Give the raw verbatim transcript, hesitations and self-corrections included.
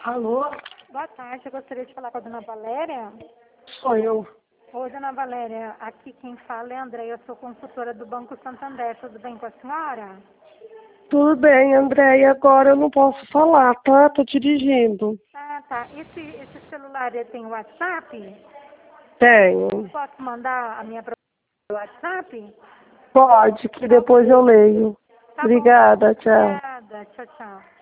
Alô? Boa tarde, eu gostaria de falar com a dona Valéria. Sou eu. Oi, dona Valéria, aqui quem fala é a Andréia, eu sou consultora do Banco Santander, tudo bem com a senhora? Tudo bem, André, e agora eu não posso falar, tá? Tô dirigindo. Ah, tá. Esse, esse celular ele tem WhatsApp? Tenho. Posso mandar a minha proposta no WhatsApp? Pode, que depois eu leio. Tá bom. Obrigada, tchau. Obrigada, tchau, tchau.